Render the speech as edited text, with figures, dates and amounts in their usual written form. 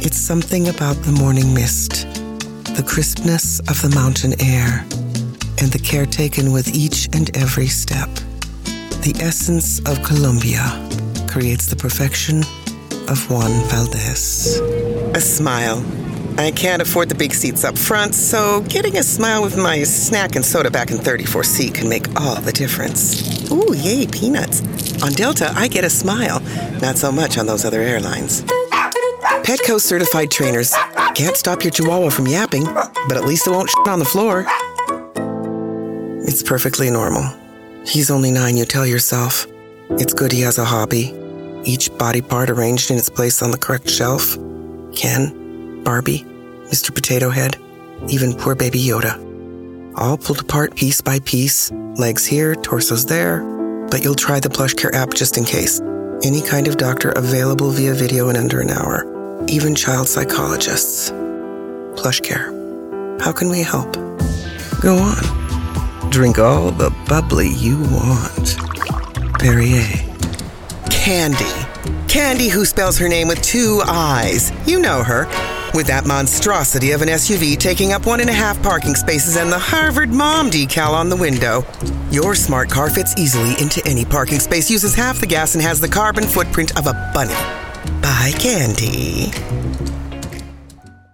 It's something about the morning mist, the crispness of the mountain air, and the care taken with each and every step. The essence of Colombia creates the perfection of Juan Valdez. A smile. I can't afford the big seats up front, so getting a smile with my snack and soda back in 34C can make all the difference. Ooh, yay, peanuts. On Delta, I get a smile. Not so much on those other airlines. Petco certified trainers. Can't stop your chihuahua from yapping, but at least it won't shit on the floor. It's perfectly normal. He's only 9, you tell yourself. It's good he has a hobby. Each body part arranged in its place on the correct shelf. Ken, Barbie, Mr. Potato Head, even poor baby Yoda. All pulled apart piece by piece, legs here, torsos there, but you'll try the PlushCare app just in case. Any kind of doctor available via video in under an hour, even child psychologists. PlushCare. How can we help? Go on. Drink all the bubbly you want. Perrier. Candy. Candy, who spells her name with 2 I's. You know her. With that monstrosity of an SUV taking up 1.5 parking spaces and the Harvard Mom decal on the window. Your smart car fits easily into any parking space, uses half the gas, and has the carbon footprint of a bunny. Buy Candy.